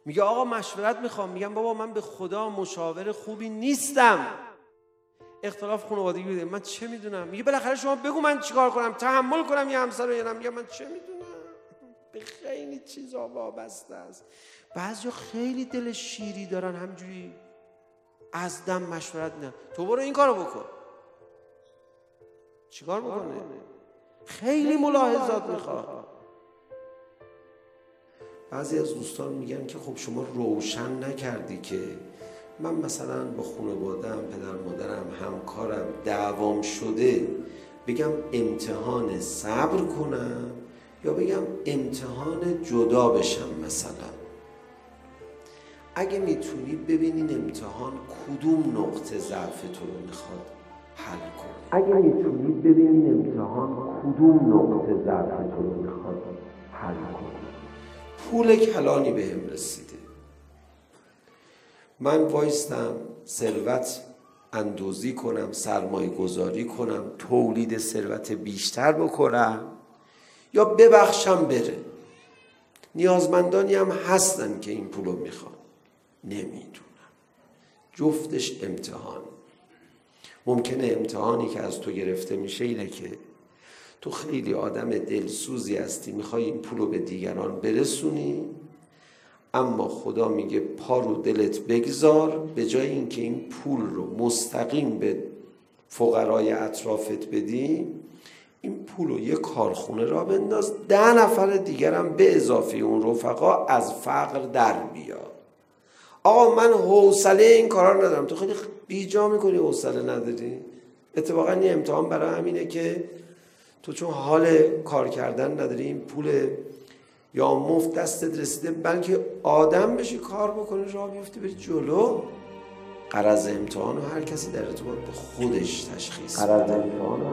میگه آقا مشورت میخوام. میگم بابا من به خدا مشاور خوبی نیستم. اختلاف خانوادگی بوده، من چه میدونم. میگه بالاخره شما بگو من چیکار کنم، تحمل کنم یه همسر رو یا نه. میگم من چه میدونم، به خیلی چیزا وابسته است. بعضیا خیلی دل شیری دارن، همجوری از دم مشورت نه، تو برو این کارو بکن. چیکار بکنه؟ خیلی ملاحظات میخواد. بعضی از دوستان میگن که خب شما روشن نکردی که من مثلا با خانواده‌ام، پدر مادرم، همکارم دعوام شده، بگم امتحان صبر کنم یا بگم امتحان جدا بشم. مثلا اگه میتونی ببینین امتحان کدوم نقطه ضعف تو رو میخواد حل کنه. اگه میتونی ببینین امتحان کدوم نقطه ضعف تو رو میخواد حل کنه. پول کلانی بهم رسیده، من وایستم ثروت اندوزی کنم، سرمایه گذاری کنم، تولید ثروت بیشتر بکنم یا ببخشم بره. نیازمندانی هم هستن که این پولو میخوان. نمیدونم، جفتش امتحان. ممکنه امتحانی که از تو گرفته میشه اینه که تو خیلی آدم دلسوزی هستی، میخوای این پولو به دیگران برسونی، اما خدا میگه پا رو دلت بگذار، به جای اینکه این پول رو مستقیم به فقرای اطرافت بدی، این پول رو یه کارخونه را بنداز، 10 نفر دیگرم به اضافه اون رفقا از فقر در بیاد. آقا من حوصله این کارا رو ندارم. تو خیلی بیجا میکنی حوصله نداری. اتفاقا این امتحان برای همینه که تو چون حال کار کردن نداری، این پول یا مفت دستت رسیده، بلکه آدم بشی، کار بکنی، راه بیفتی، بری جلو. غرض امتحان رو هر کسی در ارتباط با خودش تشخیص بده.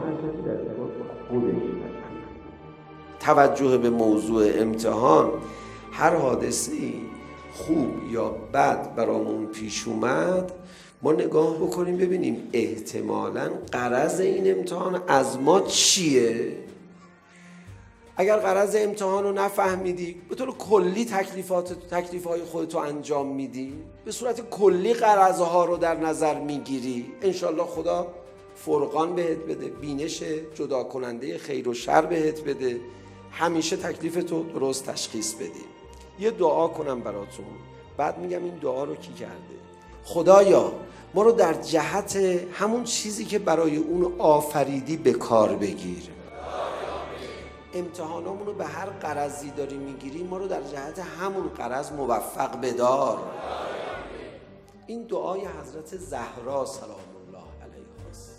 توجه به موضوع امتحان. هر حادثه‌ای خوب یا بد برامون پیش اومد، ما نگاه بکنیم ببینیم احتمالاً غرض این امتحان از ما چیه. اگر غرض امتحان رو نفهمیدی، به طور کلی تکلیف‌های خودتو انجام میدی، به صورت کلی غرضها رو در نظر میگیری، انشالله خدا فرقان بهت بده، بینش جدا کننده خیر و شر بهت بده، همیشه تکلیفتو درست تشخیص بدی. یه دعا کنم براتون، بعد میگم این دعا رو کی کرده. خدایا ما رو در جهت همون چیزی که برای اون آفریدی به کار بگیر. امتحانامون رو به هر غرضی داری میگیری، ما رو در جهت همون غرض موفق بدار. این دعای حضرت زهرا سلام الله علیها است.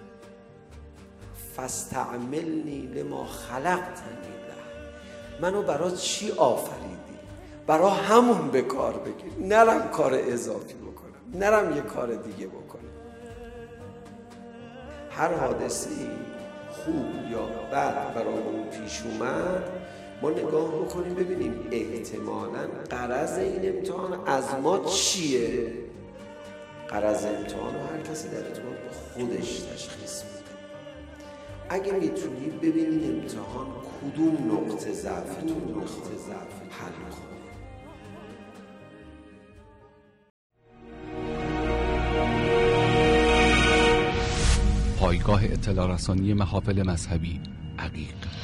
فاستعملنی لما خلقتنی له. منو برای چی آفریدی؟ برای همون به کار بگیر، نرم کار اضافی بکنم، نرم یه کار دیگه بکنم. هر حادثه‌ای خوب یا بد برامون پیش اومد، ما نگاه بکنیم ببینیم احتمالاً غرض این امتحان از ما چیه. غرض امتحان رو هر کسی در ارتباط با خودش تشخیص میده. اگه میتونی ببینین امتحان کدوم نقطه ضعفتون رو حل کنه. پایگاه اطلاع رسانی محافل مذهبی عقیق